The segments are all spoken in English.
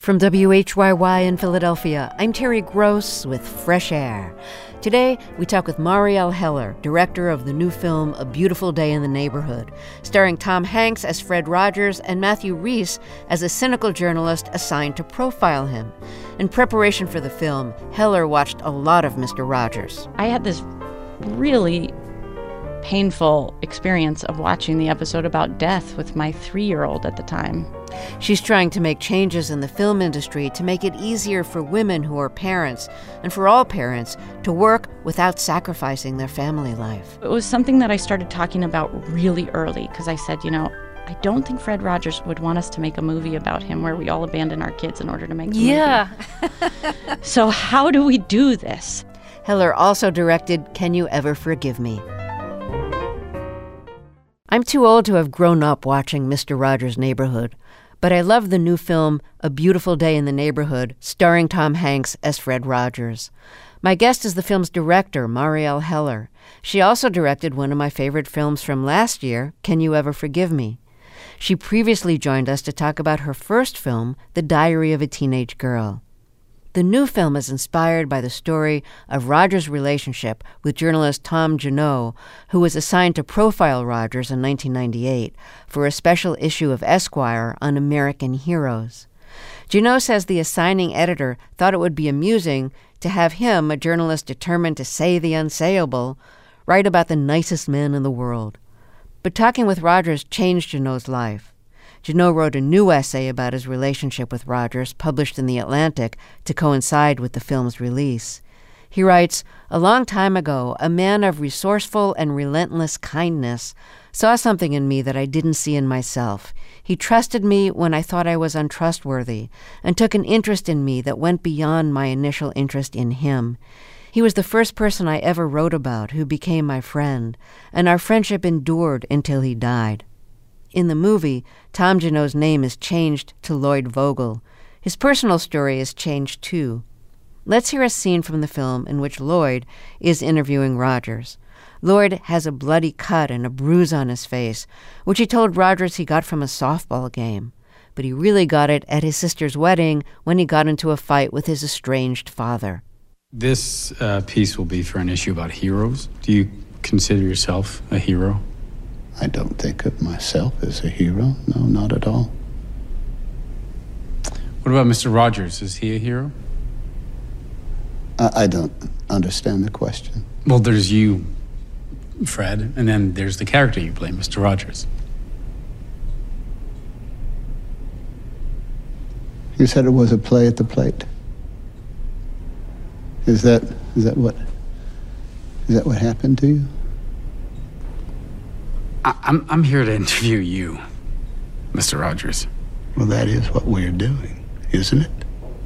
From WHYY in Philadelphia, I'm Terry Gross with Fresh Air. Today, we talk with Marielle Heller, director of the new film A Beautiful Day in the Neighborhood, starring Tom Hanks as Fred Rogers and Matthew Rhys as a cynical journalist assigned to profile him. In preparation for the film, Heller watched a lot of Mr. Rogers. I had this really painful experience of watching the episode about death with my 3-year-old at the time. She's trying to make changes in the film industry to make it easier for women who are parents, and for all parents, to work without sacrificing their family life. It was something that I started talking about really early, because I said, I don't think Fred Rogers would want us to make a movie about him where we all abandon our kids in order to make the movie. So how do we do this? Heller also directed Can You Ever Forgive Me? I'm too old to have grown up watching Mr. Rogers' Neighborhood, but I love the new film A Beautiful Day in the Neighborhood, starring Tom Hanks as Fred Rogers. My guest is the film's director, Marielle Heller. She also directed one of my favorite films from last year, Can You Ever Forgive Me? She previously joined us to talk about her first film, The Diary of a Teenage Girl. The new film is inspired by the story of Rogers' relationship with journalist Tom Junod, who was assigned to profile Rogers in 1998 for a special issue of Esquire on American heroes. Junod says the assigning editor thought it would be amusing to have him, a journalist determined to say the unsayable, write about the nicest man in the world. But talking with Rogers changed Junod's life. Junod wrote a new essay about his relationship with Rogers, published in The Atlantic, to coincide with the film's release. He writes, "A long time ago, a man of resourceful and relentless kindness saw something in me that I didn't see in myself. He trusted me when I thought I was untrustworthy, and took an interest in me that went beyond my initial interest in him. He was the first person I ever wrote about who became my friend, and our friendship endured until he died." In the movie, Tom Junod's name is changed to Lloyd Vogel. His personal story is changed too. Let's hear a scene from the film in which Lloyd is interviewing Rogers. Lloyd has a bloody cut and a bruise on his face, which he told Rogers he got from a softball game. But he really got it at his sister's wedding when he got into a fight with his estranged father. This piece will be for an issue about heroes. Do you consider yourself a hero? I don't think of myself as a hero. No, not at all. What about Mr. Rogers? Is he a hero? I don't understand the question. Well, there's you, Fred, and then there's the character you play, Mr. Rogers. You said it was a play at the plate. Is that what happened to you? I'm here to interview you, Mr. Rogers. Well, that is what we're doing, isn't it?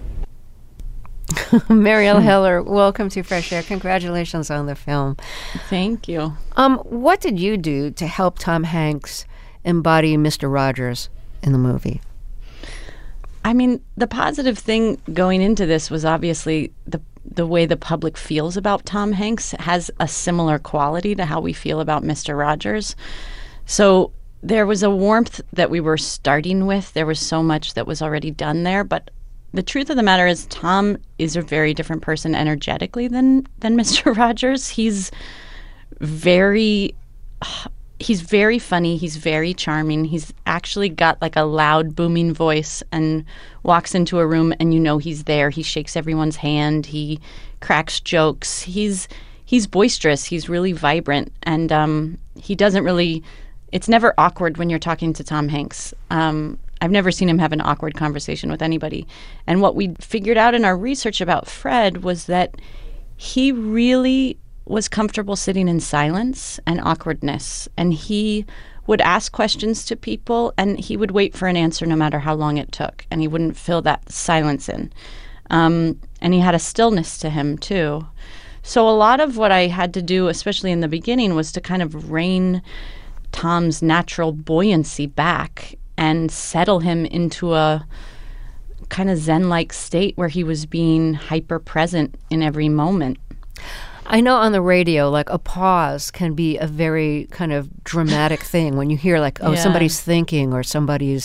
Marielle Heller, welcome to Fresh Air. Congratulations on the film. Thank you. What did you do to help Tom Hanks embody Mr. Rogers in the movie? I mean, the positive thing going into this was obviously the way the public feels about Tom Hanks has a similar quality to how we feel about Mr. Rogers. So there was a warmth that we were starting with. There was so much that was already done there. But the truth of the matter is Tom is a very different person energetically than Mr. Rogers. He's very funny. He's very charming. He's actually got like a loud, booming voice and walks into a room and you know he's there. He shakes everyone's hand. He cracks jokes. He's boisterous. He's really vibrant. And he doesn't really – it's never awkward when you're talking to Tom Hanks. I've never seen him have an awkward conversation with anybody. And what we figured out in our research about Fred was that he really – was comfortable sitting in silence and awkwardness. And he would ask questions to people and he would wait for an answer no matter how long it took. And he wouldn't fill that silence in. And he had a stillness to him too. So a lot of what I had to do, especially in the beginning, was to kind of rein Tom's natural buoyancy back and settle him into a kind of Zen-like state where he was being hyper-present in every moment. I know on the radio, like a pause can be a very kind of dramatic thing when you hear like, oh, somebody's thinking or somebody's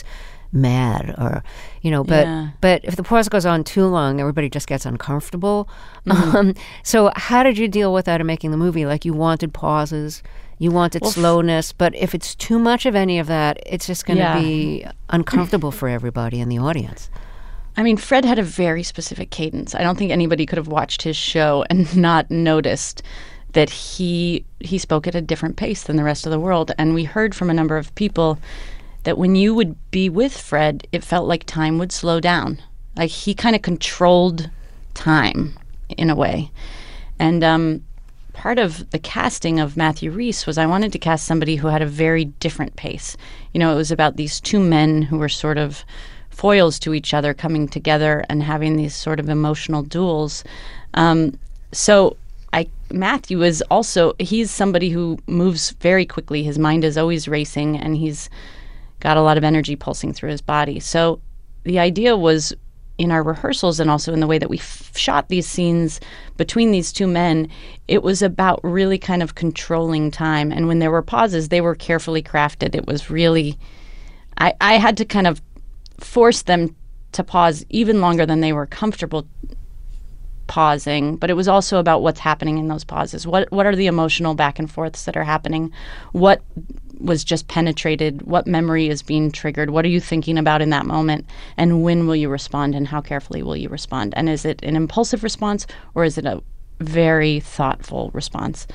mad or, but if the pause goes on too long, everybody just gets uncomfortable. So how did you deal with that in making the movie? Like, you wanted pauses, you wanted slowness, but if it's too much of any of that, it's just going to be uncomfortable for everybody in the audience. I mean, Fred had a very specific cadence. I don't think anybody could have watched his show and not noticed that he spoke at a different pace than the rest of the world. And we heard from a number of people that when you would be with Fred, it felt like time would slow down. Like, he kind of controlled time in a way. And part of the casting of Matthew Rhys was I wanted to cast somebody who had a very different pace. It was about these two men who were sort of foils to each other coming together and having these sort of emotional duels. Matthew is also, he's somebody who moves very quickly. His mind is always racing, and he's got a lot of energy pulsing through his body. So the idea was, in our rehearsals and also in the way that we shot these scenes between these two men, it was about really kind of controlling time. And when there were pauses, they were carefully crafted. It was really, I had to kind of force them to pause even longer than they were comfortable pausing, but it was also about what's happening in those pauses. What are the emotional back and forths that are happening? What was just penetrated? What memory is being triggered? What are you thinking about in that moment? And when will you respond, and how carefully will you respond? And is it an impulsive response, or is it a very thoughtful response?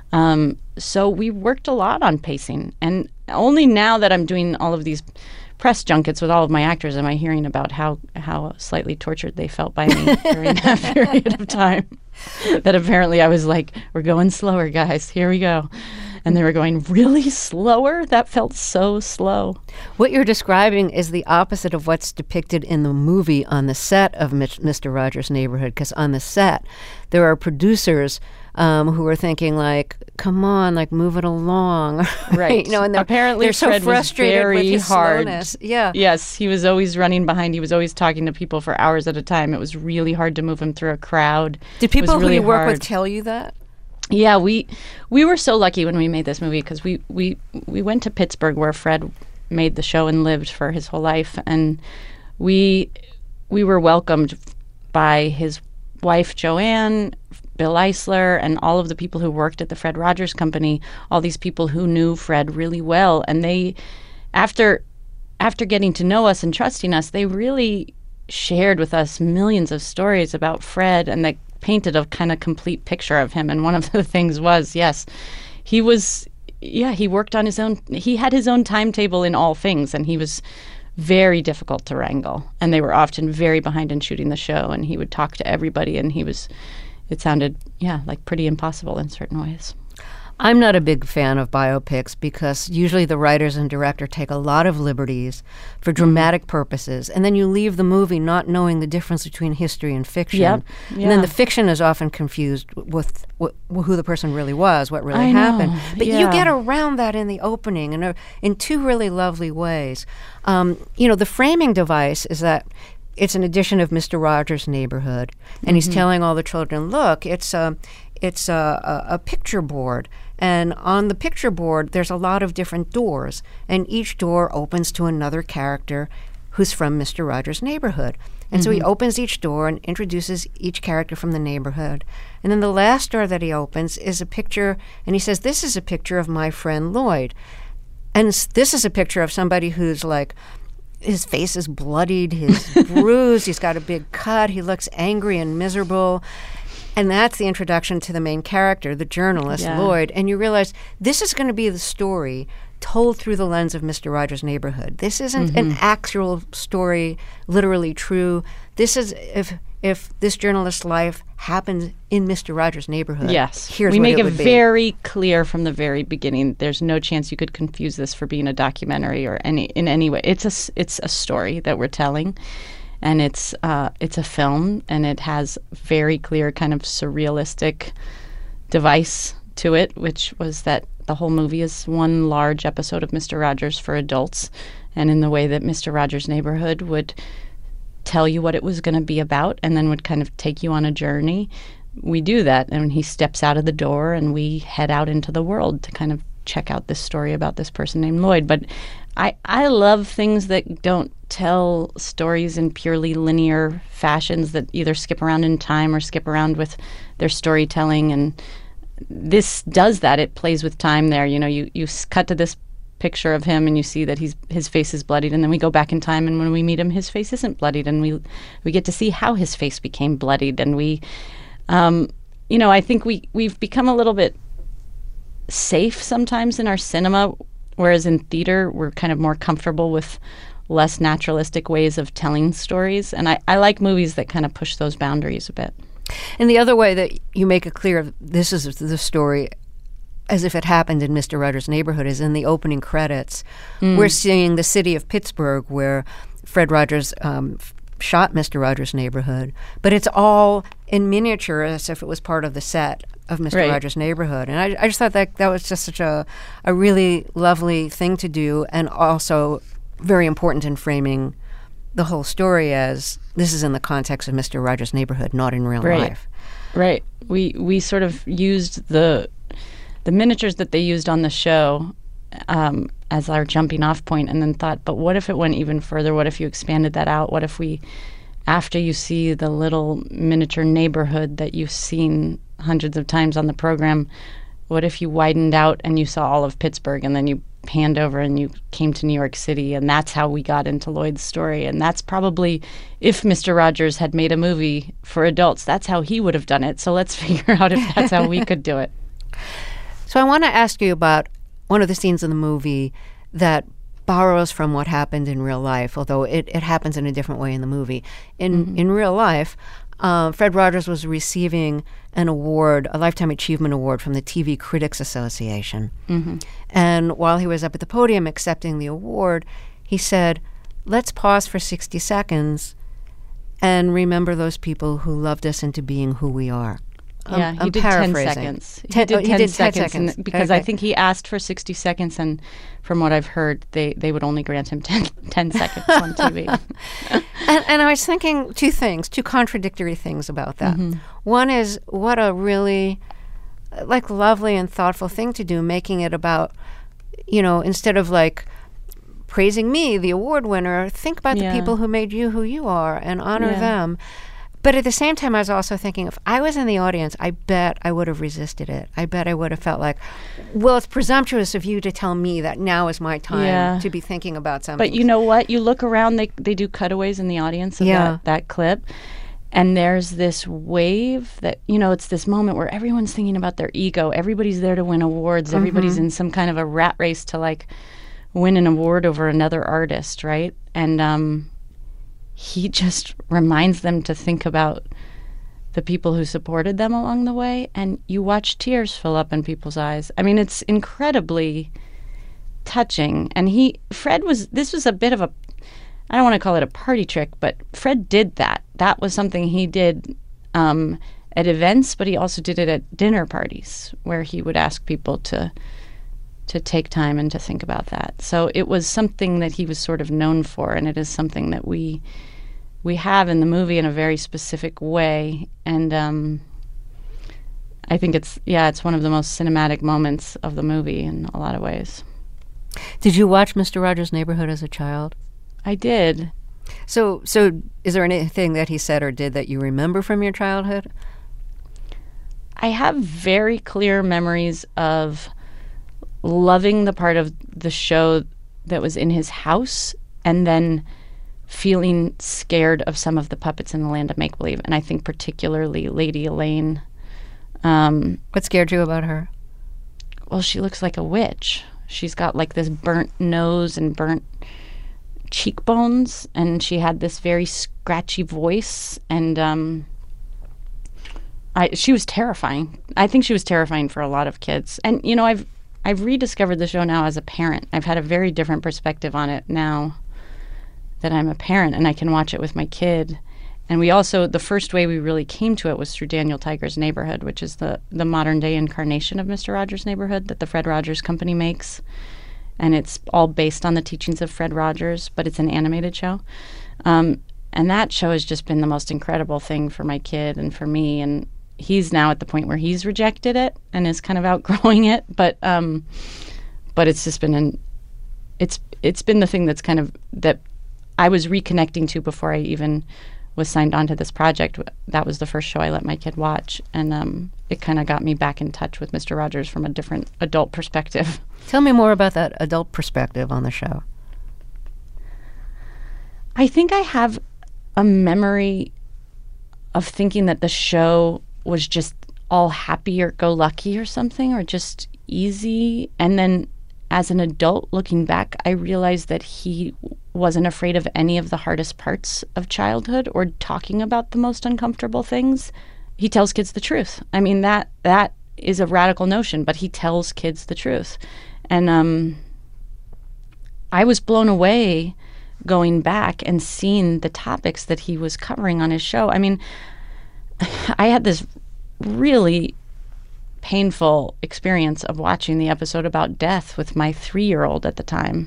So we worked a lot on pacing, and only now that I'm doing all of these press junkets with all of my actors am I hearing about how slightly tortured they felt by me during that period of time. That apparently I was like, we're going slower, guys. Here we go. And they were going, really slower? That felt so slow. What you're describing is the opposite of what's depicted in the movie on the set of Mr. Rogers' Neighborhood, because on the set, there are producers who are thinking, like, come on, like, move it along. Right. And apparently they're so Fred frustrated was very with his hard. slowness. Yeah. Yes, he was always running behind. He was always talking to people for hours at a time. It was really hard to move him through a crowd. Did people really who you work hard. with tell you that? Yeah, we were so lucky when we made this movie, because we went to Pittsburgh, where Fred made the show and lived for his whole life, and we were welcomed by his wife Joanne, Bill Eisler, and all of the people who worked at the Fred Rogers Company. All these people who knew Fred really well, and they, after getting to know us and trusting us, they really shared with us millions of stories about Fred, and they painted a kind of complete picture of him. And one of the things was, yes, he worked on his own. He had his own timetable in all things, and he was very difficult to wrangle. And they were often very behind in shooting the show, and he would talk to everybody, and it sounded, like pretty impossible in certain ways. I'm not a big fan of biopics because usually the writers and director take a lot of liberties for dramatic purposes, and then you leave the movie not knowing the difference between history and fiction. Yep. And then the fiction is often confused with who the person really was, what really happened. But you get around that in the opening in two really lovely ways. The framing device is that it's an edition of Mr. Rogers' Neighborhood, and he's telling all the children, look, it's a picture board, and on the picture board there's a lot of different doors, and each door opens to another character who's from Mr. Rogers' Neighborhood. And so he opens each door and introduces each character from the neighborhood. And then the last door that he opens is a picture, and he says, this is a picture of my friend Lloyd. And this is a picture of somebody who's like, his face is bloodied, he's bruised, he's got a big cut, he looks angry and miserable. And that's the introduction to the main character, the journalist, Lloyd. And you realize this is going to be the story told through the lens of Mr. Rogers' Neighborhood. This isn't an actual story, literally true. This is if this journalist's life happened in Mr. Rogers' Neighborhood. Yes. Here's we what make it would be. very clear from the very beginning. There's no chance you could confuse this for being a documentary or in any way. It's a story that we're telling. And it's a film, and it has very clear kind of surrealistic device to it, which was that the whole movie is one large episode of Mr. Rogers for adults, and in the way that Mr. Rogers' Neighborhood would tell you what it was going to be about and then would kind of take you on a journey. We do that, and he steps out of the door, and we head out into the world to kind of check out this story about this person named Lloyd. But I love things that don't tell stories in purely linear fashions that either skip around in time or skip around with their storytelling. And this does that. It plays with time there. You know, you cut to this picture of him and you see that his face is bloodied, and then we go back in time, and when we meet him, his face isn't bloodied, and we get to see how his face became bloodied. And we, you know, I think we've become a little bit safe sometimes in our cinema, whereas in theater we're kind of more comfortable with less naturalistic ways of telling stories. And I like movies that kind of push those boundaries a bit. And the other way that you make it clear this is the story as if it happened in Mr. Rogers' Neighborhood is in the opening credits. We're seeing the city of Pittsburgh where Fred Rogers shot Mr. Rogers' Neighborhood, but it's all in miniature as if it was part of the set of Mr. Rogers' Neighborhood. And I just thought that was just such a really lovely thing to do, and also very important in framing the whole story as this is in the context of Mr. Rogers' Neighborhood, not in real life. Right. We sort of used the miniatures that they used on the show as our jumping off point, and then thought, but what if it went even further? What if you expanded that out? What if we, after you see the little miniature neighborhood that you've seen hundreds of times on the program, what if you widened out and you saw all of Pittsburgh, and then you panned over and you came to New York City? And that's how we got into Lloyd's story. And that's probably, if Mr. Rogers had made a movie for adults, that's how he would have done it. So let's figure out if that's how we could do it. So I want to ask you about one of the scenes in the movie that borrows from what happened in real life, although it happens in a different way in the movie. In real life, Fred Rogers was receiving an award, a Lifetime Achievement Award from the TV Critics Association. And while he was up at the podium accepting the award, he said, let's pause for 60 seconds and remember those people who loved us into being who we are. Yeah, he did 10 seconds. He did 10 seconds. Because I think he asked for 60 seconds, and from what I've heard, they would only grant him 10 seconds on TV. and I was thinking two contradictory things about that. One is, what a really lovely and thoughtful thing to do, making it about, instead of praising me, the award winner, think about the people who made you who you are and honor them. But at the same time, I was also thinking, if I was in the audience, I bet I would have resisted it. I bet I would have felt like, well, it's presumptuous of you to tell me that now is my time to be thinking about something. But you know what? You look around, they do cutaways in the audience of that clip, and there's this wave that, it's this moment where everyone's thinking about their ego. Everybody's there to win awards. Everybody's in some kind of a rat race to, win an award over another artist, right? And he just reminds them to think about the people who supported them along the way, and you watch tears fill up in people's eyes. I mean, it's incredibly touching. And this was a bit of a, I don't want to call it a party trick, but Fred did that. That was something he did at events, but he also did it at dinner parties, where he would ask people to take time and to think about that. So it was something that he was sort of known for, and it is something that we have in the movie in a very specific way. And I think it's one of the most cinematic moments of the movie in a lot of ways. Did you watch Mr. Rogers' Neighborhood as a child? I did. So is there anything that he said or did that you remember from your childhood? I have very clear memories of loving the part of the show that was in his house, and then feeling scared of some of the puppets in the Land of Make-Believe, and I think particularly Lady Elaine. What scared you about her? Well, she looks like a witch. She's got this burnt nose and burnt cheekbones, and she had this very scratchy voice, and she was terrifying. I think she was terrifying for a lot of kids. And, I've rediscovered the show now as a parent. I've had a very different perspective on it now that I'm a parent, and I can watch it with my kid. And we also, the first way we really came to it was through Daniel Tiger's Neighborhood, which is the modern day incarnation of Mr. Rogers' Neighborhood that the Fred Rogers Company makes. And it's all based on the teachings of Fred Rogers, but it's an animated show. And that show has just been the most incredible thing for my kid and for me. And he's now at the point where he's rejected it and is kind of outgrowing it. But But it's just been it's been the thing that's kind of that I was reconnecting to before I even was signed on to this project. That was the first show I let my kid watch, and it kind of got me back in touch with Mr. Rogers from a different adult perspective. Tell me more about that adult perspective on the show. I think I have a memory of thinking that the show was just all happy-go-lucky or something, or just easy. And then as an adult looking back, I realized that he wasn't afraid of any of the hardest parts of childhood or talking about the most uncomfortable things. He tells kids the truth. I mean, that is a radical notion, but he tells kids the truth. And I was blown away going back and seeing the topics that he was covering on his show. I mean, I had this really painful experience of watching the episode about death with my 3-year-old at the time,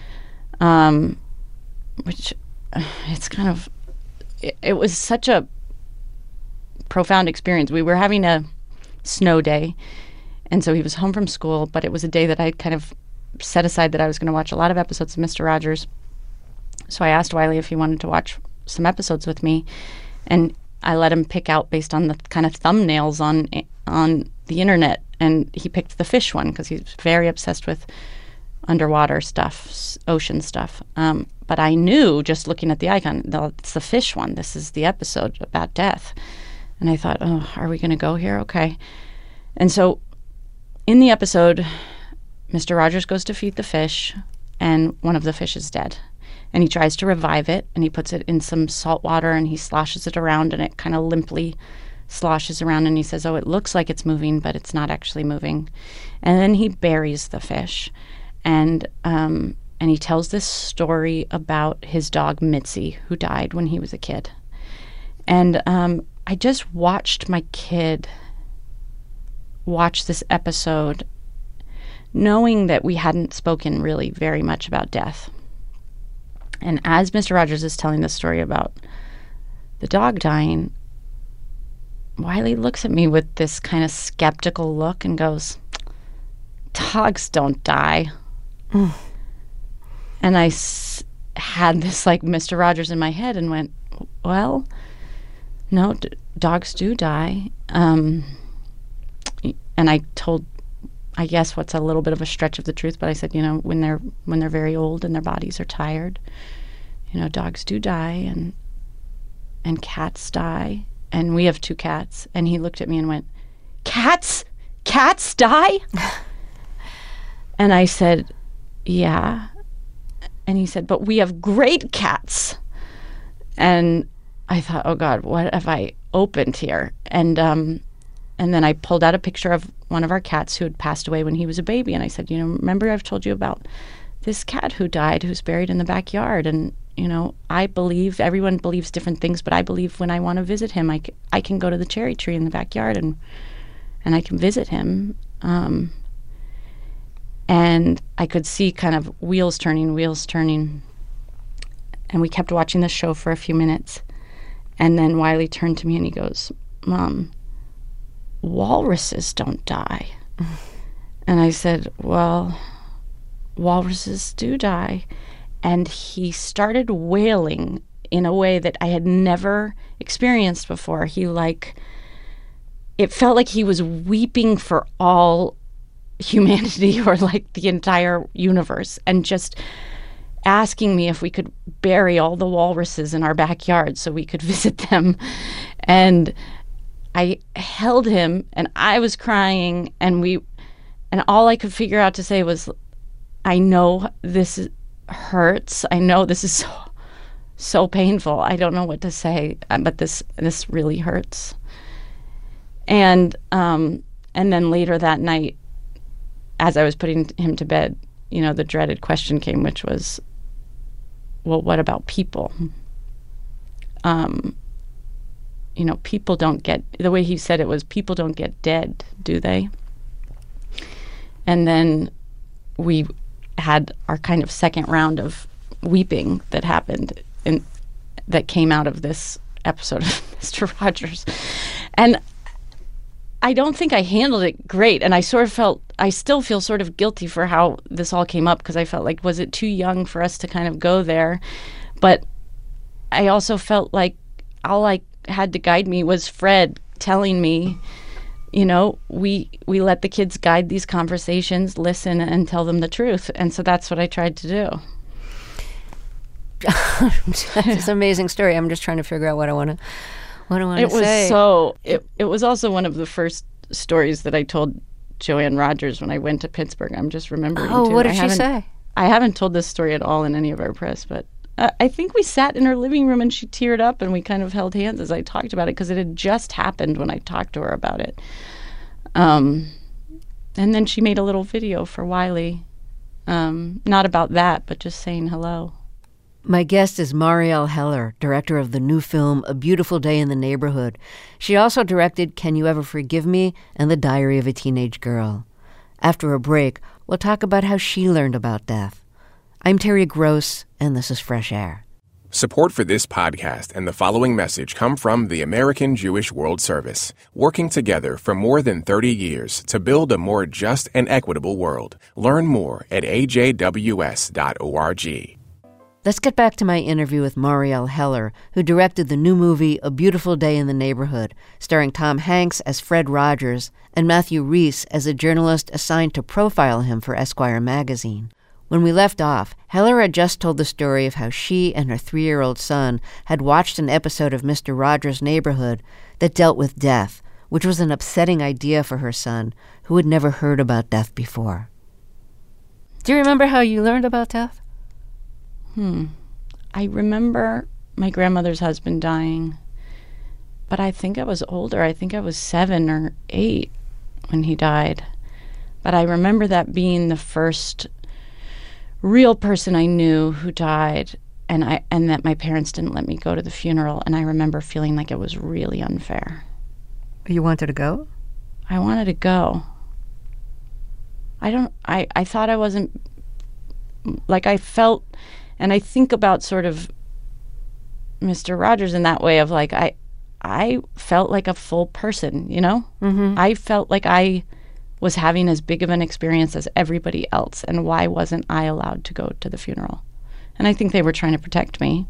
which it's kind of, it was such a profound experience. We were having a snow day, and so he was home from school, but it was a day that I kind of set aside that I was going to watch a lot of episodes of Mr. Rogers. So I asked Wiley if he wanted to watch some episodes with me, and I let him pick out based on the kind of thumbnails on the internet, and he picked the fish one because he's very obsessed with underwater stuff, ocean stuff. But I knew just looking at the icon, it's the fish one. This is the episode about death. And I thought, oh, are we going to go here? Okay. And so in the episode, Mr. Rogers goes to feed the fish, and one of the fish is dead. And he tries to revive it, and he puts it in some salt water, and he sloshes it around, and it kind of limply sloshes around, and he says, oh, it looks like it's moving, but it's not actually moving. And then he buries the fish, and he tells this story about his dog, Mitzi, who died when he was a kid. And I just watched my kid watch this episode, knowing that we hadn't spoken really very much about death. And as Mr. Rogers is telling the story about the dog dying, Wiley looks at me with this kind of skeptical look and goes, dogs don't die. Mm. And I had this like Mr. Rogers in my head and went, well, no, dogs do die. And I told, I guess what's a little bit of a stretch of the truth, but I said, when they're very old and their bodies are tired, dogs do die, and cats die, and we have 2 cats. And he looked at me and went, cats die? And I said, yeah. And he said, but we have great cats. And I thought, oh God, what have I opened here? And then I pulled out a picture of one of our cats who had passed away when he was a baby. And I said, remember I've told you about this cat who died, who's buried in the backyard. And, I believe, everyone believes different things, but I believe when I want to visit him, I can go to the cherry tree in the backyard and I can visit him. And I could see kind of wheels turning. And we kept watching the show for a few minutes. And then Wiley turned to me and he goes, Mom, walruses don't die. And I said, well, walruses do die. And he started wailing in a way that I had never experienced before. It felt like he was weeping for all humanity, or like the entire universe, and just asking me if we could bury all the walruses in our backyard so we could visit them. And I held him, and I was crying, and all I could figure out to say was, I know this hurts. I know this is so painful. I don't know what to say, but this really hurts. And then later that night, as I was putting him to bed, the dreaded question came, which was, well, what about people? People don't get, the way he said it was, people don't get dead, do they? And then we had our kind of second round of weeping that happened, and that came out of this episode of Mr. Rogers. And I don't think I handled it great, and I sort of felt I still feel sort of guilty for how this all came up, because I felt like, was it too young for us to kind of go there? But I also felt like all I had to guide me was Fred telling me, we let the kids guide these conversations, listen, and tell them the truth. And so that's what I tried to do. It's an amazing story. I'm just trying to figure out what I want to say. It was also one of the first stories that I told Joanne Rogers when I went to Pittsburgh. I'm just remembering. Oh, what did she say? I haven't told this story at all in any of our press, but I think we sat in her living room and she teared up and we kind of held hands as I talked about it, because it had just happened when I talked to her about it. And then she made a little video for Wiley, not about that, but just saying hello. My guest is Marielle Heller, director of the new film A Beautiful Day in the Neighborhood. She also directed Can You Ever Forgive Me and The Diary of a Teenage Girl. After a break, we'll talk about how she learned about death. I'm Terry Gross, and this is Fresh Air. Support for this podcast and the following message come from the American Jewish World Service, working together for more than 30 years to build a more just and equitable world. Learn more at ajws.org. Let's get back to my interview with Marielle Heller, who directed the new movie A Beautiful Day in the Neighborhood, starring Tom Hanks as Fred Rogers and Matthew Rhys as a journalist assigned to profile him for Esquire magazine. When we left off, Heller had just told the story of how she and her 3-year-old son had watched an episode of Mr. Rogers' Neighborhood that dealt with death, which was an upsetting idea for her son, who had never heard about death before. Do you remember how you learned about death? I remember my grandmother's husband dying, but I think I was older. I think I was 7 or 8 when he died. But I remember that being the first real person I knew who died, and that my parents didn't let me go to the funeral, and I remember feeling like it was really unfair. You wanted to go? I wanted to go. I thought I wasn't, like, I felt, and I think about sort of Mr. Rogers in that way of, like, I felt like a full person, Mm-hmm. I felt like I was having as big of an experience as everybody else, and why wasn't I allowed to go to the funeral? And I think they were trying to protect me.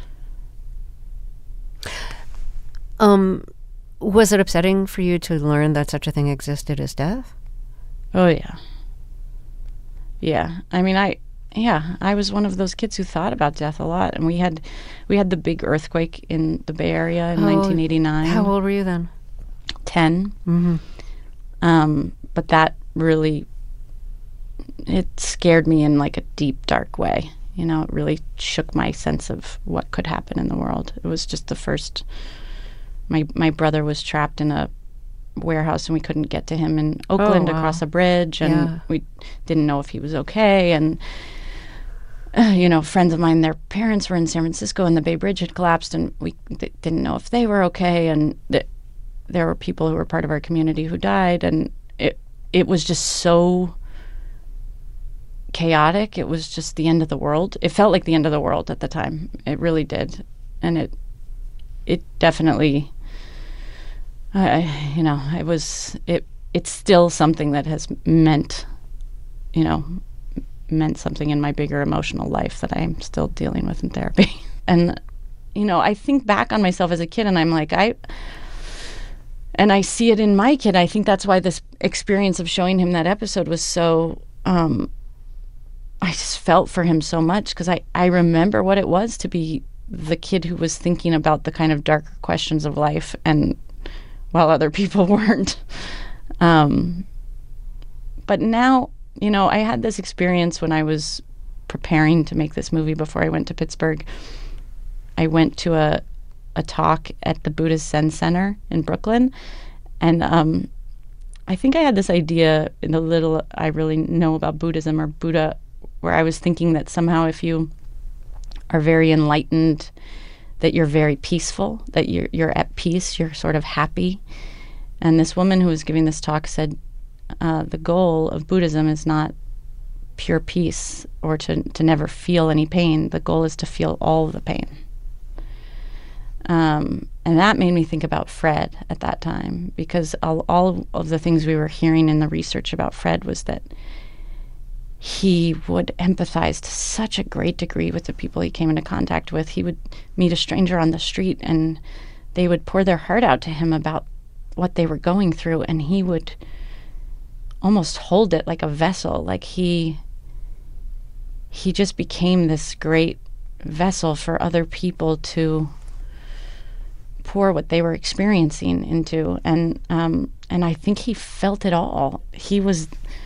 Was it upsetting for you to learn that such a thing existed as death? Oh, yeah. Yeah. I mean, I was one of those kids who thought about death a lot, and we had the big earthquake in the Bay Area in 1989. How old were you then? 10. Mm-hmm. But that really, it scared me in like a deep, dark way. It really shook my sense of what could happen in the world. It was just the first. My brother was trapped in a warehouse, and we couldn't get to him in Oakland across a bridge, and we didn't know if he was okay. And friends of mine, their parents were in San Francisco, and the Bay Bridge had collapsed, and we didn't know if they were okay. And there were people who were part of our community who died, and it was just so chaotic. It was just the end of the world. It felt like the end of the world at the time. It really did, and it definitely, it was. It's still something that has meant something in my bigger emotional life that I'm still dealing with in therapy. And I think back on myself as a kid, and I'm like, and I see it in my kid. I think that's why this experience of showing him that episode was so, I just felt for him so much, because I remember what it was to be the kid who was thinking about the kind of darker questions of life, and while other people weren't. But now, I had this experience when I was preparing to make this movie before I went to Pittsburgh. I went to a talk at the Buddhist Zen Center in Brooklyn, and I think I had this idea in the little I really know about Buddhism or Buddha, where I was thinking that somehow if you are very enlightened, that you're very peaceful, that you're at peace, you're sort of happy. And this woman who was giving this talk said the goal of Buddhism is not pure peace or to never feel any pain. The goal is to feel all of the pain. And that made me think about Fred at that time, because all of the things we were hearing in the research about Fred was that he would empathize to such a great degree with the people he came into contact with. He would meet a stranger on the street and they would pour their heart out to him about what they were going through, and he would almost hold it like a vessel. Like he just became this great vessel for other people to pour what they were experiencing into, and I think he felt it all. He was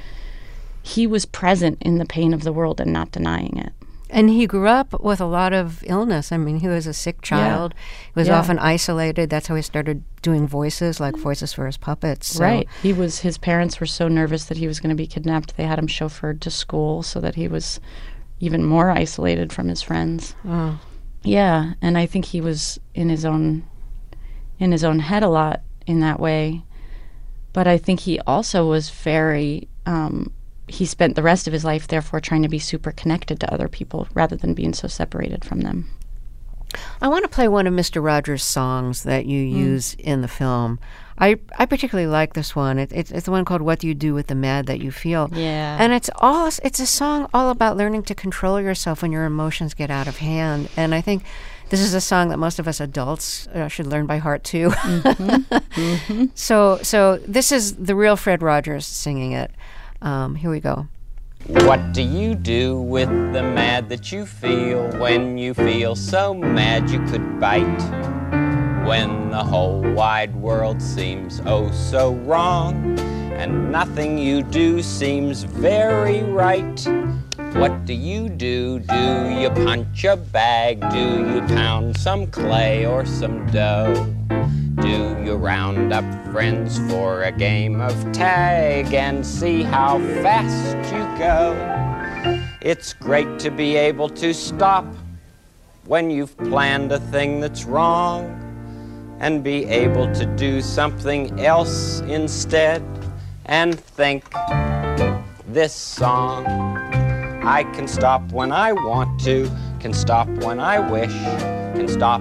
present in the pain of the world and not denying it. And he grew up with a lot of illness. I mean, he was a sick child. He was often isolated. That's how he started doing voices, like voices for his puppets. So. Right. His parents were so nervous that he was going to be kidnapped. They had him chauffeured to school so that he was even more isolated from his friends. Oh. Yeah, and I think he was in his own head a lot in that way. But I think he also was very he spent the rest of his life, therefore, trying to be super connected to other people rather than being so separated from them. I want to play one of Mr. Rogers' songs that you use in the film. I particularly like this one. It's the one called "What Do You Do with the Mad That You Feel?" Yeah. And it's a song all about learning to control yourself when your emotions get out of hand. And I think this is a song that most of us adults should learn by heart, too. Mm-hmm. Mm-hmm. So this is the real Fred Rogers singing it. Here we go. What do you do with the mad that you feel when you feel so mad you could bite? When the whole wide world seems oh so wrong and nothing you do seems very right. What do? Do you punch a bag? Do you pound some clay or some dough? Do you round up friends for a game of tag and see how fast you go? It's great to be able to stop when you've planned a thing that's wrong and be able to do something else instead and think, this song, I can stop when I want to, can stop when I wish, can stop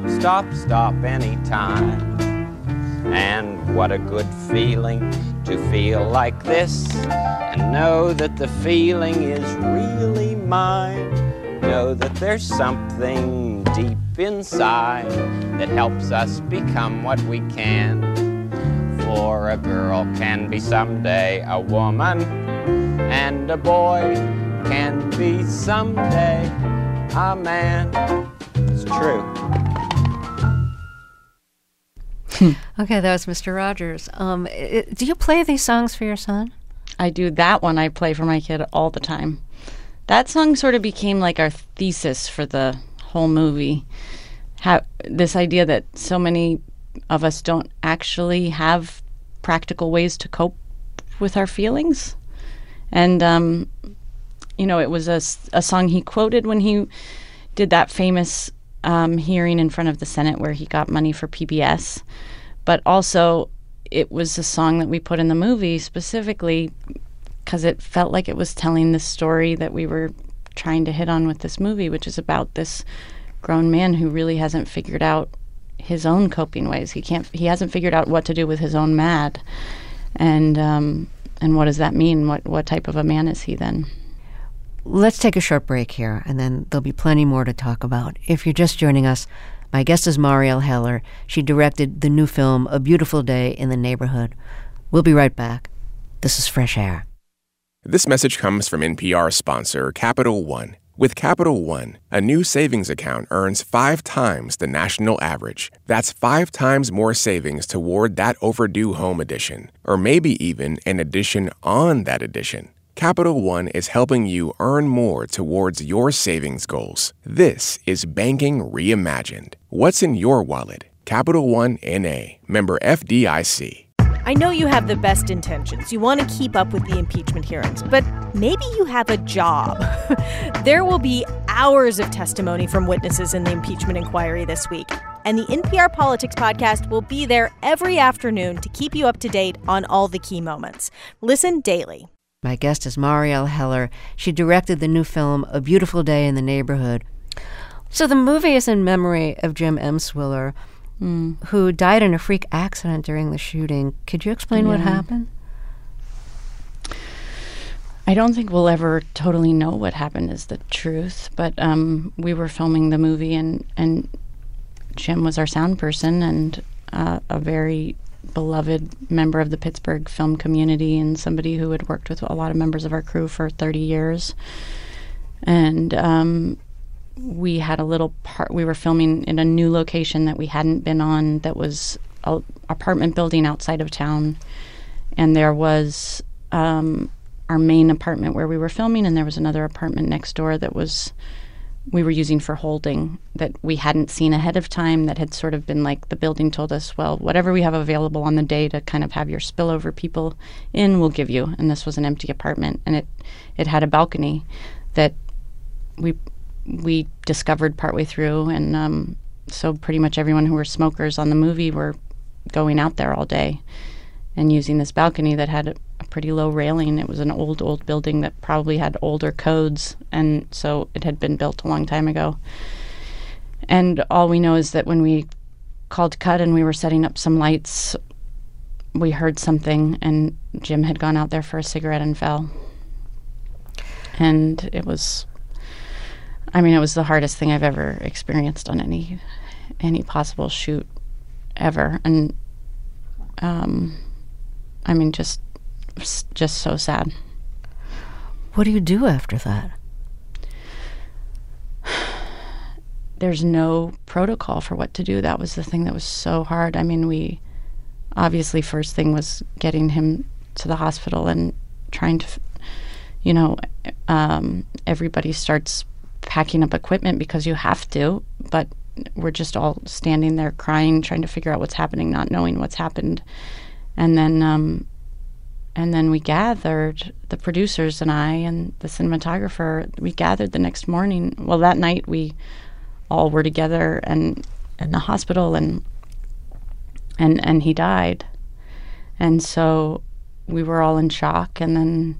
anytime. And what a good feeling to feel like this and know that the feeling is really mine. Know that there's something deep inside that helps us become what we can. For a girl can be someday a woman, and a boy can be someday a man. It's true. Okay, that was Mr. Rogers. Do you play these songs for your son? I do. That one I play for my kid all the time. That song sort of became like our thesis for the whole movie. This idea that so many of us don't actually have practical ways to cope with our feelings. And, it was a song he quoted when he did that famous hearing in front of the Senate where he got money for PBS. But also, it was a song that we put in the movie specifically because it felt like it was telling the story that we were trying to hit on with this movie, which is about this grown man who really hasn't figured out his own coping ways. He hasn't figured out what to do with his own mad. And what does that mean? What type of a man is he then? Let's take a short break here, and then there'll be plenty more to talk about. If you're just joining us, my guest is Marielle Heller. She directed the new film, A Beautiful Day in the Neighborhood. We'll be right back. This is Fresh Air. This message comes from NPR sponsor Capital One. With Capital One, a new savings account earns 5 times the national average. That's 5 times more savings toward that overdue home edition, or maybe even an addition on that addition. Capital One is helping you earn more towards your savings goals. This is banking reimagined. What's in your wallet? Capital One N.A., member FDIC. I know you have the best intentions. You want to keep up with the impeachment hearings, but maybe you have a job. There will be hours of testimony from witnesses in the impeachment inquiry this week, and the NPR Politics Podcast will be there every afternoon to keep you up to date on all the key moments. Listen daily. My guest is Marielle Heller. She directed the new film, A Beautiful Day in the Neighborhood. So the movie is in memory of Jim Emswiller. who died in a freak accident during the shooting. Could you explain what happened? I don't think we'll ever totally know what happened is the truth, but we were filming the movie, and Jim was our sound person and a very beloved member of the Pittsburgh film community and somebody who had worked with a lot of members of our crew for 30 years. And we had a little part, we were filming in a new location that we hadn't been on, that was an apartment building outside of town. And there was our main apartment where we were filming, and there was another apartment next door that we were using for holding, that we hadn't seen ahead of time, that had sort of been like, the building told us, well, whatever we have available on the day to kind of have your spillover people in, we'll give you. And this was an empty apartment, and it had a balcony that we discovered partway through, and so pretty much everyone who were smokers on the movie were going out there all day and using this balcony that had a pretty low railing. It was an old building that probably had older codes, and so it had been built a long time ago. And all we know is that when we called cut and we were setting up some lights, we heard something, and Jim had gone out there for a cigarette and fell. And it was the hardest thing I've ever experienced on any possible shoot ever. And just so sad. What do you do after that? There's no protocol for what to do. That was the thing that was so hard. I mean, we obviously, first thing was getting him to the hospital and trying to, everybody starts packing up equipment because you have to, but we're just all standing there crying, trying to figure out what's happening, not knowing what's happened. And then we gathered, the producers and I and the cinematographer, we gathered the next morning. Well, that night we all were together and in the hospital, and he died. And so we were all in shock. And then,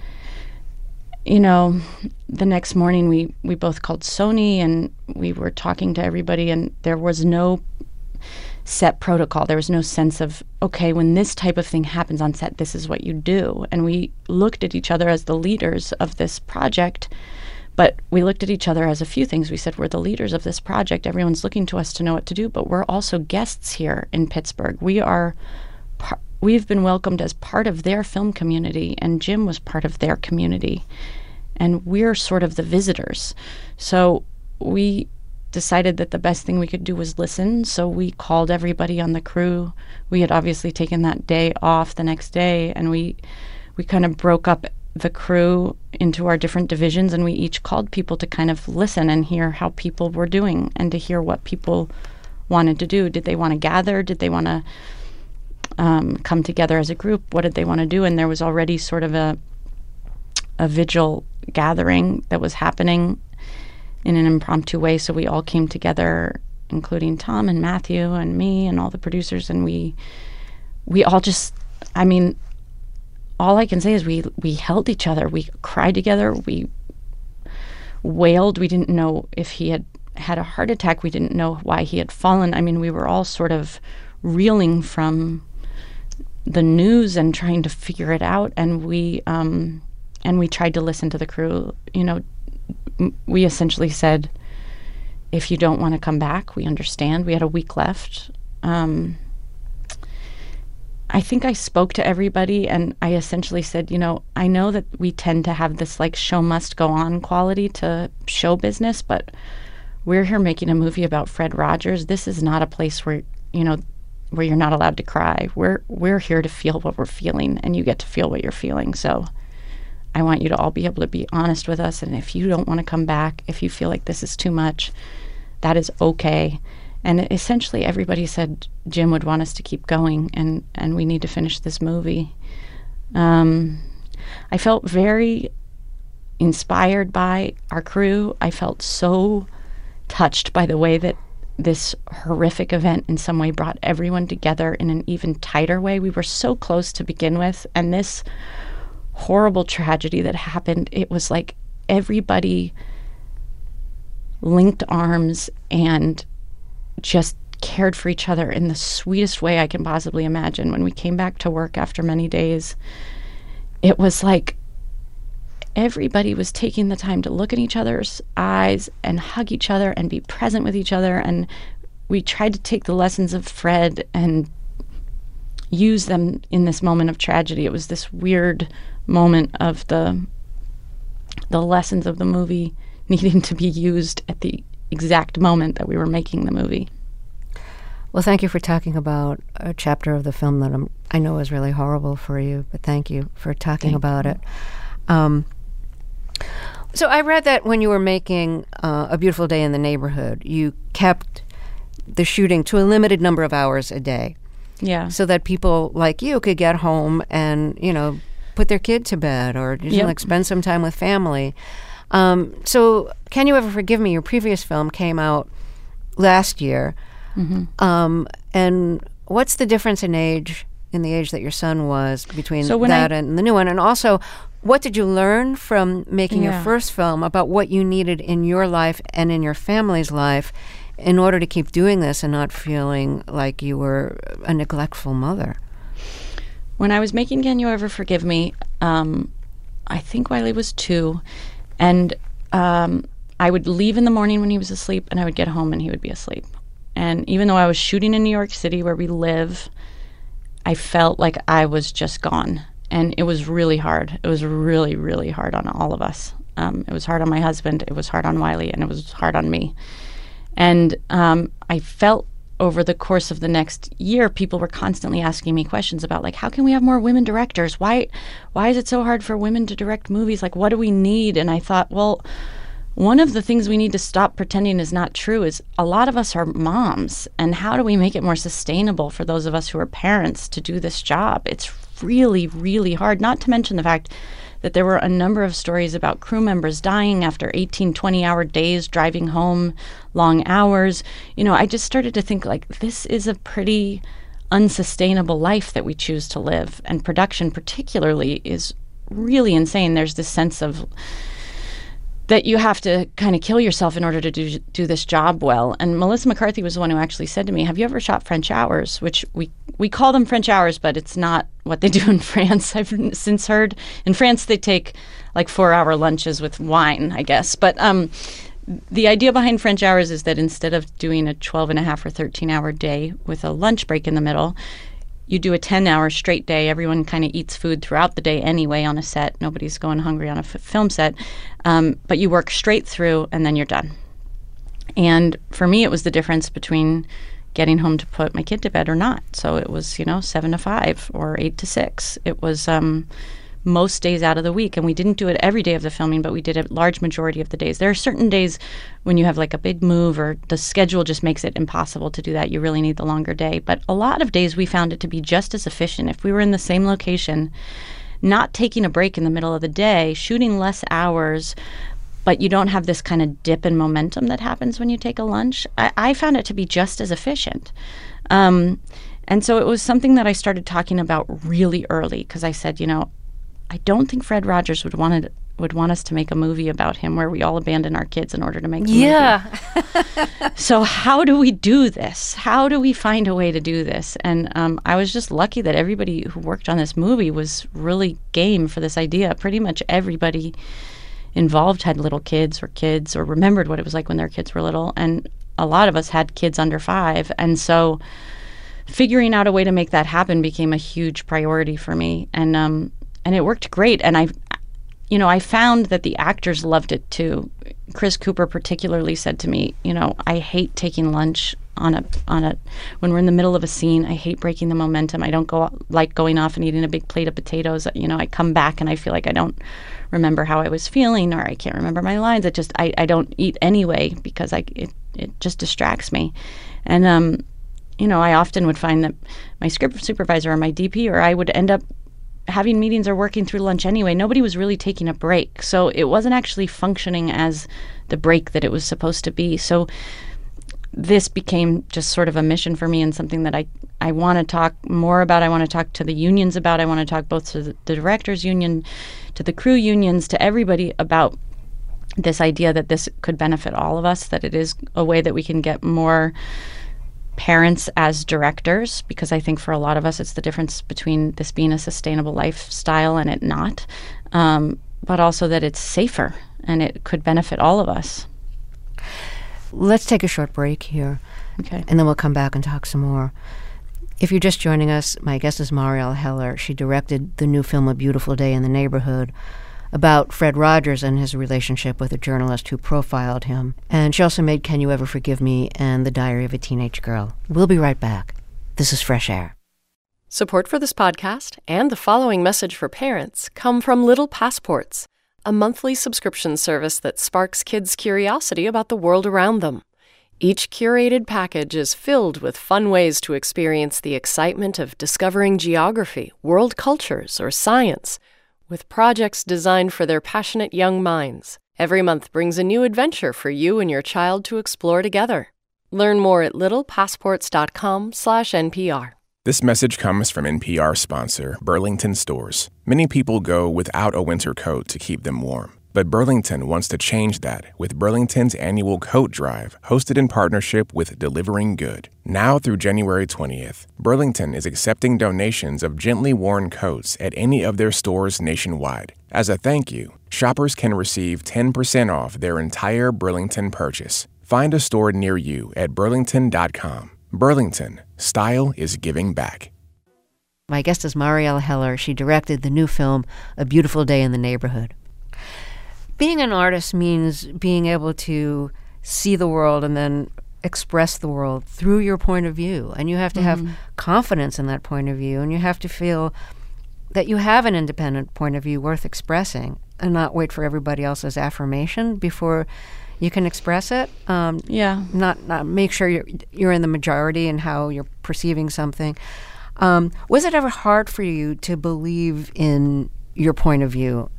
the next morning we both called Sony, and we were talking to everybody, and there was no set protocol. There was no sense of, okay, when this type of thing happens on set, this is what you do. And we looked at each other as the leaders of this project, but we looked at each other as a few things. We said, we're the leaders of this project. Everyone's looking to us to know what to do, but we're also guests here in Pittsburgh. We've been welcomed as part of their film community, and Jim was part of their community, and we're sort of the visitors. So we decided that the best thing we could do was listen. So we called everybody on the crew. We had obviously taken that day off the next day, and we kind of broke up the crew into our different divisions, and we each called people to kind of listen and hear how people were doing and to hear what people wanted to do. Did they want to gather? Did they want to come together as a group? What did they want to do? And there was already sort of a vigil gathering that was happening in an impromptu way. So we all came together, including Tom and Matthew and me and all the producers, and we all just, all I can say is we held each other. We cried together. We wailed. We didn't know if he had a heart attack. We didn't know why he had fallen. We were all sort of reeling from the news and trying to figure it out. And we tried to listen to the crew. We essentially said, if you don't want to come back, we understand. We had a week left. I think I spoke to everybody, and I essentially said, I know that we tend to have this show must go on quality to show business, but we're here making a movie about Fred Rogers. This is not a place where you're not allowed to cry. We're here to feel what we're feeling, and you get to feel what you're feeling. So I want you to all be able to be honest with us, and if you don't want to come back, if you feel like this is too much, that is okay. And essentially everybody said Jim would want us to keep going, and we need to finish this movie. I felt very inspired by our crew. I felt so touched by the way that this horrific event in some way brought everyone together in an even tighter way. We were so close to begin with, and this horrible tragedy that happened, it was like everybody linked arms and just cared for each other in the sweetest way I can possibly imagine. When we came back to work after many days, it was like everybody was taking the time to look in each other's eyes and hug each other and be present with each other. And we tried to take the lessons of Fred and use them in this moment of tragedy. It was this weird moment of the lessons of the movie needing to be used at the exact moment that we were making the movie. Well, thank you for talking about a chapter of the film that I know is really horrible for you, but thank you for talking about it. So I read that when you were making A Beautiful Day in the Neighborhood, you kept the shooting to a limited number of hours a day. Yeah. So that people like you could get home and, put their kid to bed or spend some time with family. So Can You Ever Forgive Me, your previous film, came out last year. Mm-hmm. And what's the difference in the age that your son was between that and the new one? And also, what did you learn from making your first film about what you needed in your life and in your family's life in order to keep doing this and not feeling like you were a neglectful mother? When I was making Can You Ever Forgive Me, I think Wiley was 2, and I would leave in the morning when he was asleep, and I would get home and he would be asleep. And even though I was shooting in New York City where we live, I felt like I was just gone. And it was really hard. It was really, really hard on all of us. It was hard on my husband, it was hard on Wiley, and it was hard on me. And I felt over the course of the next year, people were constantly asking me questions about, like, how can we have more women directors? Why is it so hard for women to direct movies? Like, what do we need? And I thought, well, one of the things we need to stop pretending is not true is a lot of us are moms. And how do we make it more sustainable for those of us who are parents to do this job? It's really, really hard, not to mention the fact that there were a number of stories about crew members dying after 18, 20-hour days, driving home long hours. I just started to think, like, this is a pretty unsustainable life that we choose to live. And production particularly is really insane. There's this sense of that you have to kind of kill yourself in order to do this job well. And Melissa McCarthy was the one who actually said to me, have you ever shot French hours? Which we call them French hours, but it's not what they do in France. I've since heard in France they take like 4-hour lunches with wine, I guess. But the idea behind French hours is that instead of doing a 12-and-a-half or 13-hour day with a lunch break in the middle, you do a 10-hour straight day. Everyone kind of eats food throughout the day anyway on a set. Nobody's going hungry on a film set. But you work straight through, and then you're done. And for me, it was the difference between getting home to put my kid to bed or not. So it was, 7 to 5 or 8 to 6. It was most days out of the week. And we didn't do it every day of the filming, but we did a large majority of the days. There are certain days when you have like a big move or the schedule just makes it impossible to do that. You really need the longer day. But a lot of days we found it to be just as efficient. If we were in the same location, not taking a break in the middle of the day, shooting less hours, but you don't have this kind of dip in momentum that happens when you take a lunch, I found it to be just as efficient. And so it was something that I started talking about really early because I said, I don't think Fred Rogers would want us to make a movie about him where we all abandon our kids in order to make the movie. So how do we do this? How do we find a way to do this? And I was just lucky that everybody who worked on this movie was really game for this idea. Pretty much everybody involved had little kids or remembered what it was like when their kids were little. And a lot of us had kids under 5. And so figuring out a way to make that happen became a huge priority for me. And it worked great. And I found that the actors loved it too. Chris Cooper particularly said to me, I hate taking lunch on a when we're in the middle of a scene. I hate breaking the momentum. I don't like going off and eating a big plate of potatoes. I come back and I feel like I don't remember how I was feeling or I can't remember my lines. I don't eat anyway because it just distracts me. And I often would find that my script supervisor or my DP or I would end up having meetings or working through lunch anyway. Nobody was really taking a break. So it wasn't actually functioning as the break that it was supposed to be. So this became just sort of a mission for me and something that I want to talk more about. I want to talk to the unions about. I want to talk both to the directors union, to the crew unions, to everybody about this idea that this could benefit all of us, that it is a way that we can get more parents as directors, because I think for a lot of us it's the difference between this being a sustainable lifestyle and it not, but also that it's safer and it could benefit all of us. Let's take a short break here. Okay. And then we'll come back and talk some more. If you're just joining us, my guest is Marielle Heller. She directed the new film A Beautiful Day in the Neighborhood, about Fred Rogers and his relationship with a journalist who profiled him. And she also made Can You Ever Forgive Me and The Diary of a Teenage Girl. We'll be right back. This is Fresh Air. Support for this podcast and the following message for parents come from Little Passports, a monthly subscription service that sparks kids' curiosity about the world around them. Each curated package is filled with fun ways to experience the excitement of discovering geography, world cultures, or science, with projects designed for their passionate young minds. Every month brings a new adventure for you and your child to explore together. Learn more at littlepassports.com/NPR. This message comes from NPR sponsor Burlington Stores. Many people go without a winter coat to keep them warm. But Burlington wants to change that with Burlington's annual coat drive, hosted in partnership with Delivering Good. Now through January 20th, Burlington is accepting donations of gently worn coats at any of their stores nationwide. As a thank you, shoppers can receive 10% off their entire Burlington purchase. Find a store near you at burlington.com. Burlington, style is giving back. My guest is Marielle Heller. She directed the new film A Beautiful Day in the Neighborhood. Being an artist means being able to see the world and then express the world through your point of view. And you have to have confidence in that point of view, and you have to feel that you have an independent point of view worth expressing and not wait for everybody else's affirmation before you can express it. Not make sure you're in the majority in how you're perceiving something. Was it ever hard for you to believe in your point of view?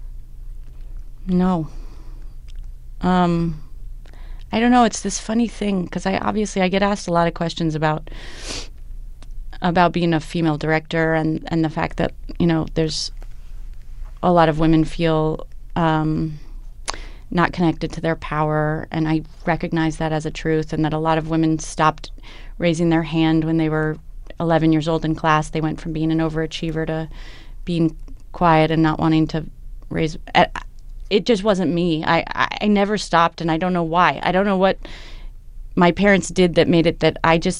No. I don't know. It's this funny thing because I get asked a lot of questions about being a female director and the fact that, there's a lot of women feel not connected to their power, and I recognize that as a truth, and that a lot of women stopped raising their hand when they were 11 years old in class. They went from being an overachiever to being quiet and not wanting to raise. It just wasn't me. I never stopped, and I don't know why. I don't know what my parents did that made it that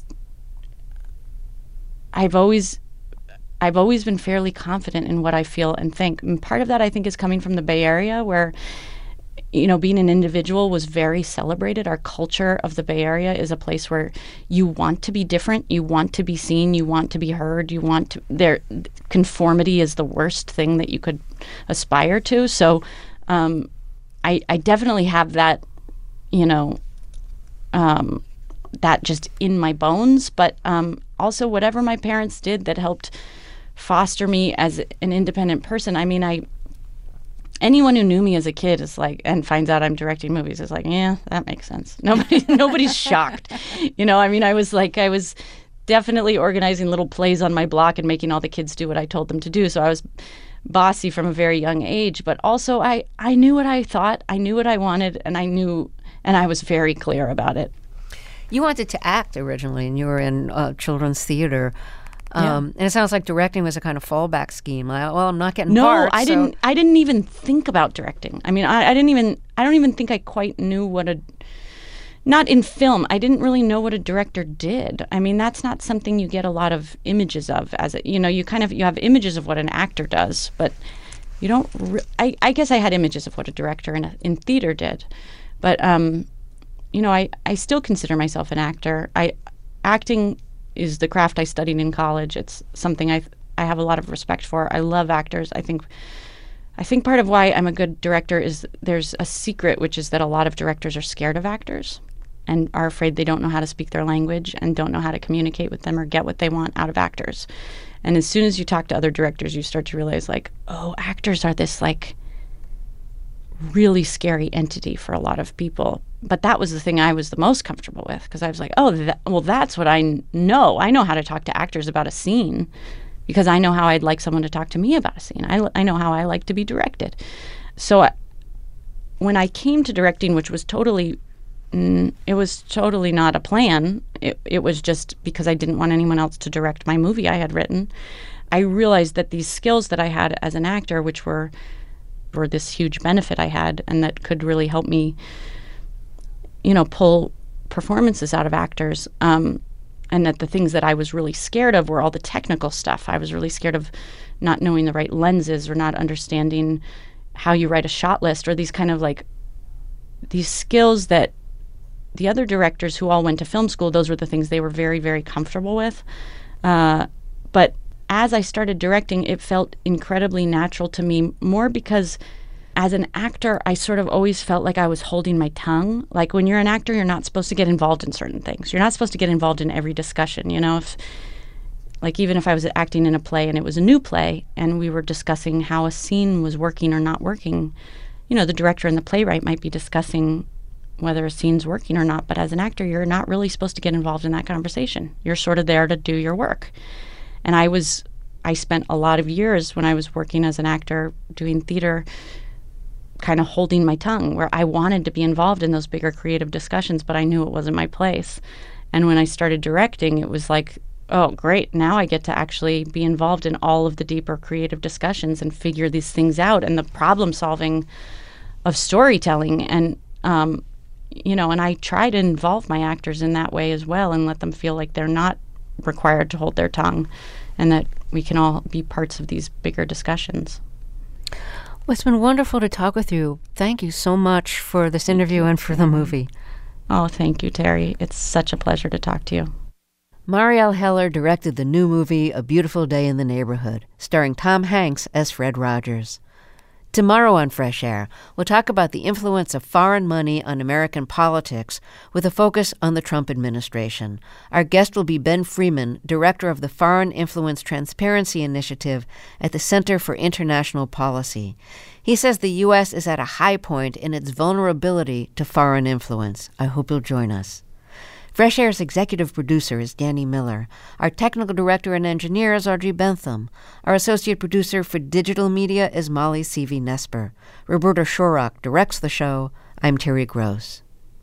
I've always been fairly confident in what I feel and think. And part of that, I think, is coming from the Bay Area, where, being an individual was very celebrated. Our culture of the Bay Area is a place where you want to be different, you want to be seen, you want to be heard, conformity is the worst thing that you could aspire to. So I definitely have that, that just in my bones, but also whatever my parents did that helped foster me as an independent person. I mean, anyone who knew me as a kid is like, and finds out I'm directing movies is like, yeah, that makes sense. Nobody's shocked. I was definitely organizing little plays on my block and making all the kids do what I told them to do. So I was bossy from a very young age, but also I knew what I thought, I knew what I wanted, and I was very clear about it. You wanted to act originally, and you were in children's theater. And it sounds like directing was a kind of fallback scheme. I'm not getting parts. No, I didn't even think about directing. I mean, I don't even think I quite knew not in film. I didn't really know what a director did. I mean, that's not something you get a lot of images of. You have images of what an actor does, but you don't. I guess I had images of what a director in theater did, but I still consider myself an actor. Acting is the craft I studied in college. It's something I have a lot of respect for. I love actors. I think part of why I'm a good director is there's a secret, which is that a lot of directors are scared of actors and are afraid they don't know how to speak their language and don't know how to communicate with them or get what they want out of actors. And as soon as you talk to other directors, you start to realize, like, oh, actors are this, like, really scary entity for a lot of people. But that was the thing I was the most comfortable with, because I was like, that's what I know. I know how to talk to actors about a scene because I know how I'd like someone to talk to me about a scene. I know how I like to be directed. So when I came to directing, which was totally it was totally not a plan. It was just because I didn't want anyone else to direct my movie I had written. I realized that these skills that I had as an actor, which were this huge benefit I had, and that could really help me, pull performances out of actors, and that the things that I was really scared of were all the technical stuff. I was really scared of not knowing the right lenses or not understanding how you write a shot list, or these kind of these skills that the other directors who all went to film school, those were the things they were very, very comfortable with. But as I started directing, it felt incredibly natural to me, more because as an actor, I sort of always felt like I was holding my tongue. Like when you're an actor, you're not supposed to get involved in certain things. You're not supposed to get involved in every discussion. Even if I was acting in a play and it was a new play and we were discussing how a scene was working or not working, the director and the playwright might be discussing whether a scene's working or not. But as an actor, you're not really supposed to get involved in that conversation. You're sort of there to do your work. And I spent a lot of years when I was working as an actor doing theater kind of holding my tongue, where I wanted to be involved in those bigger creative discussions, but I knew it wasn't my place. And when I started directing, it was like, oh, great, now I get to actually be involved in all of the deeper creative discussions and figure these things out, and the problem solving of storytelling. And, and I try to involve my actors in that way as well and let them feel like they're not required to hold their tongue and that we can all be parts of these bigger discussions. Well, it's been wonderful to talk with you. Thank you so much for this interview and for the movie. Oh, thank you, Terry. It's such a pleasure to talk to you. Marielle Heller directed the new movie A Beautiful Day in the Neighborhood, starring Tom Hanks as Fred Rogers. Tomorrow on Fresh Air, we'll talk about the influence of foreign money on American politics with a focus on the Trump administration. Our guest will be Ben Freeman, director of the Foreign Influence Transparency Initiative at the Center for International Policy. He says the U.S. is at a high point in its vulnerability to foreign influence. I hope you'll join us. Fresh Air's executive producer is Danny Miller. Our technical director and engineer is Audrey Bentham. Our associate producer for digital media is Molly Seavey-Nesper. Roberta Shorrock directs the show. I'm Terry Gross.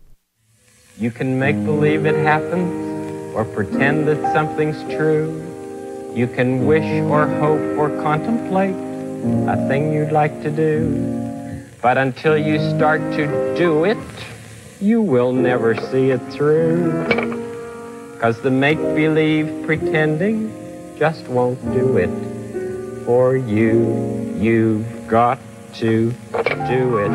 You can make believe it happens or pretend that something's true. You can wish or hope or contemplate a thing you'd like to do. But until you start to do it, you will never see it through. 'Cause the make-believe pretending just won't do it for you. You've got to do it.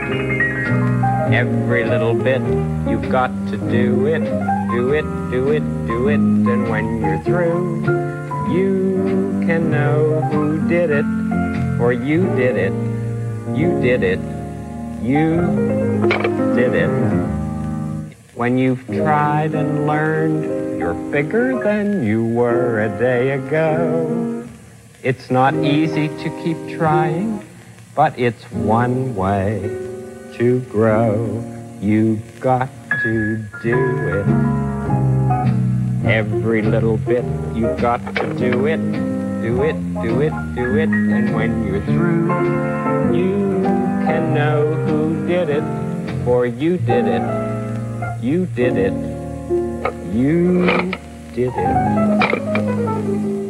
Every little bit, you've got to do it. Do it, do it, do it. And when you're through, you can know who did it. For you did it. You did it. You did it. When you've tried and learned you're bigger than you were a day ago. It's not easy to keep trying, but it's one way to grow. You've got to do it. Every little bit, you've got to do it. Do it, do it, do it. And when you're through, you can know who did it, for you did it. You did it. You did it.